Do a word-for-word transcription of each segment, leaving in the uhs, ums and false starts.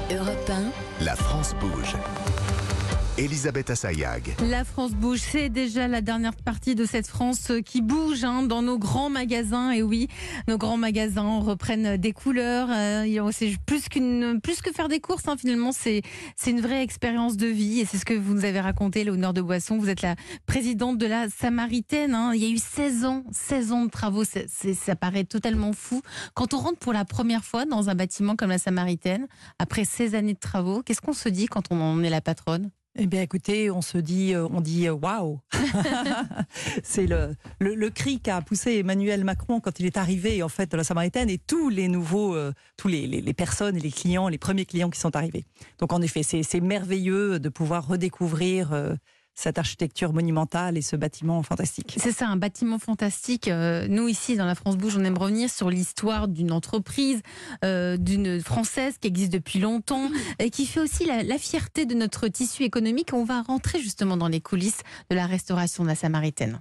Europe un, La France bouge. Elisabeth Assayag. La France bouge, c'est déjà la dernière partie de cette France qui bouge hein, dans nos grands magasins. Et oui, nos grands magasins reprennent des couleurs. Euh, c'est plus, qu'une, plus que faire des courses, hein, finalement, c'est, c'est une vraie expérience de vie. Et c'est ce que vous nous avez raconté, Léonore de Boisson. Vous êtes la présidente de la Samaritaine. Hein. Il y a eu seize ans, seize ans de travaux. C'est, c'est, ça paraît totalement fou. Quand on rentre pour la première fois dans un bâtiment comme la Samaritaine, après seize années de travaux, qu'est-ce qu'on se dit quand on en est la patronne ? Eh bien, écoutez, on se dit, on dit waouh. C'est le, le, le cri qu'a poussé Emmanuel Macron quand il est arrivé en fait de la Samaritaine et tous les nouveaux, euh, tous les, les, les personnes et les clients, les premiers clients qui sont arrivés. Donc en effet, c'est, c'est merveilleux de pouvoir redécouvrir euh, cette architecture monumentale et ce bâtiment fantastique. C'est ça, un bâtiment fantastique. Euh, nous, ici, dans la France Bouge, on aime revenir sur l'histoire d'une entreprise, euh, d'une française qui existe depuis longtemps et qui fait aussi la, la fierté de notre tissu économique. On va rentrer justement dans les coulisses de la restauration de la Samaritaine.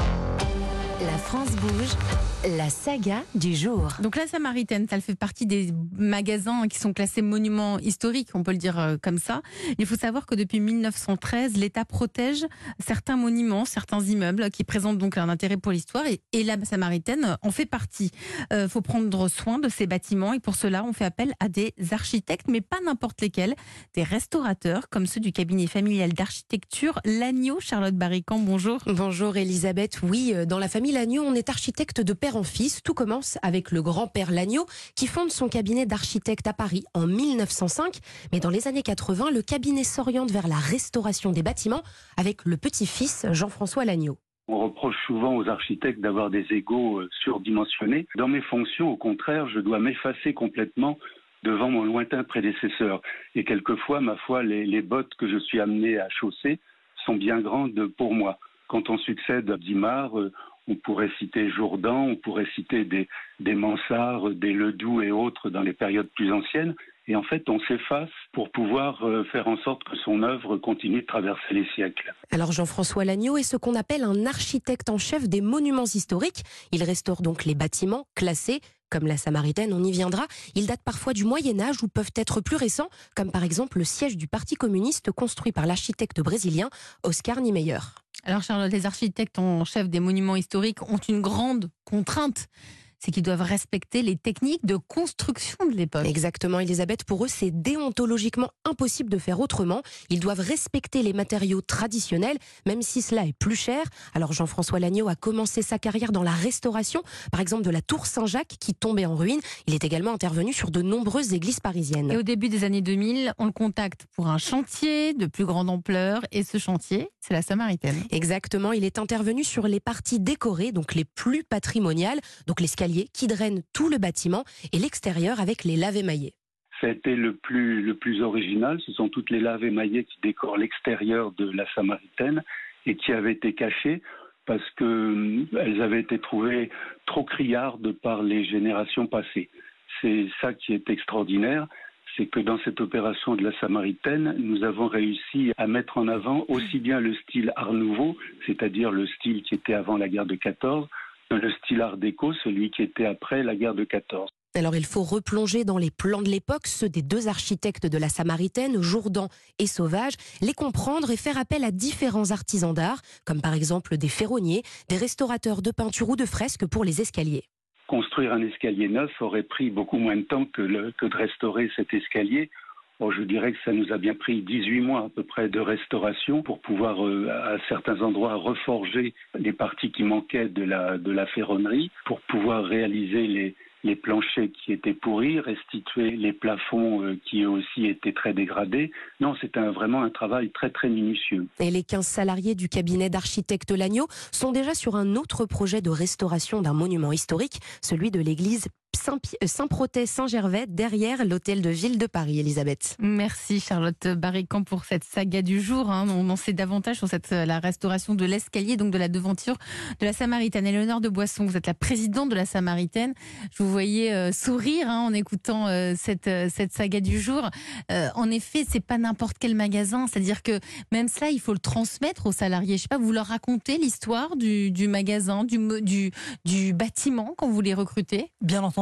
La France bouge, la saga du jour. Donc la Samaritaine, ça fait partie des magasins qui sont classés monuments historiques, on peut le dire comme ça. Il faut savoir que depuis mille neuf cent treize, l'État protège certains monuments, certains immeubles qui présentent donc un intérêt pour l'histoire et, et la Samaritaine en fait partie. Il euh, faut prendre soin de ces bâtiments et pour cela, on fait appel à des architectes, mais pas n'importe lesquels, des restaurateurs comme ceux du cabinet familial d'architecture Lagneau. Charlotte Barrican, bonjour. Bonjour Elisabeth. Oui, dans la famille Lagneau, on est architecte de père en fils. Tout commence avec le grand-père Lagneau qui fonde son cabinet d'architecte à Paris en mille neuf cent cinq. Mais dans les années quatre-vingts, le cabinet s'oriente vers la restauration des bâtiments avec le petit-fils Jean-François Lagneau. On reproche souvent aux architectes d'avoir des égos surdimensionnés. Dans mes fonctions, au contraire, je dois m'effacer complètement devant mon lointain prédécesseur. Et quelquefois, ma foi, les, les bottes que je suis amené à chausser sont bien grandes pour moi. Quand on succède à Dimard, on pourrait citer Jourdan, on pourrait citer des, des Mansart, des Ledoux et autres dans les périodes plus anciennes. Et en fait, on s'efface pour pouvoir faire en sorte que son œuvre continue de traverser les siècles. Alors Jean-François Lagneau est ce qu'on appelle un architecte en chef des monuments historiques. Il restaure donc les bâtiments classés. Comme la Samaritaine, on y viendra. Ils datent parfois du Moyen-Âge ou peuvent être plus récents, comme par exemple le siège du Parti communiste construit par l'architecte brésilien Oscar Niemeyer. Alors Charlotte, les architectes en chef des monuments historiques ont une grande contrainte. C'est qu'ils doivent respecter les techniques de construction de l'époque. Exactement, Elisabeth. Pour eux, c'est déontologiquement impossible de faire autrement. Ils doivent respecter les matériaux traditionnels, même si cela est plus cher. Alors Jean-François Lagneau a commencé sa carrière dans la restauration, par exemple de la tour Saint-Jacques qui tombait en ruine. Il est également intervenu sur de nombreuses églises parisiennes. Et au début des années deux mille, on le contacte pour un chantier de plus grande ampleur. Et ce chantier, c'est la Samaritaine. Exactement, il est intervenu sur les parties décorées, donc les plus patrimoniales, donc l'escalier qui draine tout le bâtiment et l'extérieur avec les laves émaillées. Ça a été le plus, le plus original. Ce sont toutes les laves émaillées qui décorent l'extérieur de la Samaritaine et qui avaient été cachées parce qu'elles avaient été trouvées trop criardes par les générations passées. C'est ça qui est extraordinaire, c'est que dans cette opération de la Samaritaine, nous avons réussi à mettre en avant aussi bien le style Art Nouveau, c'est-à-dire le style qui était avant la guerre de quatorze, le style art déco, celui qui était après la guerre de quatorze. Alors il faut replonger dans les plans de l'époque, ceux des deux architectes de la Samaritaine, Jourdan et Sauvage, les comprendre et faire appel à différents artisans d'art, comme par exemple des ferronniers, des restaurateurs de peinture ou de fresques pour les escaliers. Construire un escalier neuf aurait pris beaucoup moins de temps que, le, que de restaurer cet escalier. Or, je dirais que ça nous a bien pris dix-huit mois à peu près de restauration pour pouvoir, euh, à certains endroits, reforger les parties qui manquaient de la, de la ferronnerie, pour pouvoir réaliser les, les planchers qui étaient pourris, restituer les plafonds euh, qui eux aussi étaient très dégradés. Non, c'est un, vraiment un travail très très minutieux. Et les quinze salariés du cabinet d'architecte Lagneau sont déjà sur un autre projet de restauration d'un monument historique, celui de l'église Saint-Protais-Saint-Gervais, derrière l'hôtel de ville de Paris, Elisabeth. Merci Charlotte Barrican pour cette saga du jour. Hein. On en sait davantage sur cette, la restauration de l'escalier, donc de la devanture de la Samaritaine. Et Léonore de Boisson, vous êtes la présidente de la Samaritaine. Je vous voyais euh, sourire hein, en écoutant euh, cette, euh, cette saga du jour. Euh, en effet, c'est pas n'importe quel magasin. C'est-à-dire que même cela, il faut le transmettre aux salariés. Je sais pas, vous leur racontez l'histoire du, du magasin, du, du, du bâtiment quand vous les recrutez ? Bien entendu.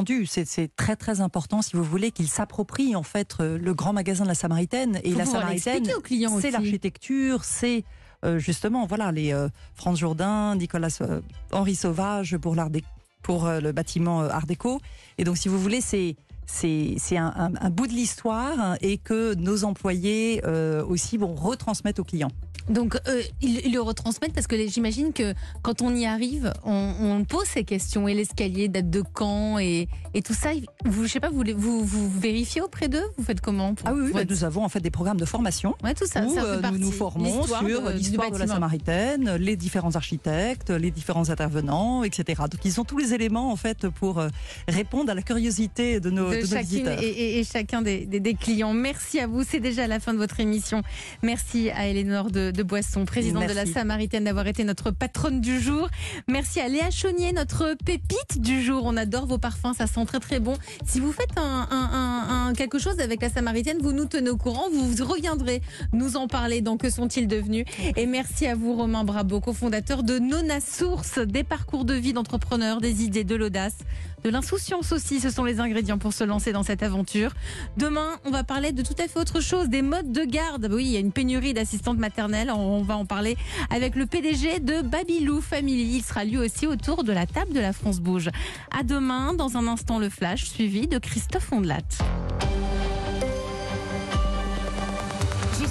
entendu, c'est, c'est très très important, si vous voulez, qu'ils s'approprient en fait le grand magasin de la Samaritaine. Et Faut la pouvoir Samaritaine, l'expliquer aux clients c'est aussi. l'architecture, c'est euh, justement voilà les euh, Franz Jourdain, Nicolas euh, Henri Sauvage pour l'art dé- pour euh, le bâtiment euh, Art déco. Et donc, si vous voulez, c'est c'est, c'est un, un, un bout de l'histoire, hein, et que nos employés euh, aussi vont retransmettre aux clients. Donc, euh, ils, ils le retransmettent parce que les- j'imagine que quand on y arrive, on, on pose ces questions. Et l'escalier date de quand et, et tout ça, vous, je sais pas, vous, les- vous, vous vérifiez auprès d'eux? Vous faites comment pour- Ah oui, oui pour bah, être- nous avons en fait des programmes de formation. Ouais, tout ça, où ça fait euh, partie. nous nous formons L'histoire sur de- du l'histoire de la bâtiment. Samaritaine, les différents architectes, les différents intervenants, et cetera. Donc ils ont tous les éléments en fait pour euh, répondre à la curiosité de nos, de de nos chacune visiteurs. et, et- et chacun des, des- des clients. Merci à vous, c'est déjà la fin de votre émission. Merci à Éléonore de, de Boisson, présidente de la Merci. Samaritaine, d'avoir été notre patronne du jour. Merci à Léa Chaunier, notre pépite du jour. On adore vos parfums, ça sent très très bon. Si vous faites un, un- un- un- quelque chose avec la Samaritaine, vous nous tenez au courant, vous reviendrez nous en parler dans Que sont-ils devenus. Et merci à vous Romain Brabo, cofondateur de Nona Source, des parcours de vie d'entrepreneurs, des idées, de l'audace, de l'insouciance aussi. Ce sont les ingrédients pour se lancer dans cette aventure. Demain, on va parler de tout à fait autre chose, des modes de garde. Oui, il y a une pénurie d'assistantes maternelles. On va en parler avec le P D G de Babylou Family. Il sera lui aussi autour de la table de la France Bouge. À demain, dans un instant le flash, suivi de Christophe Ondelat.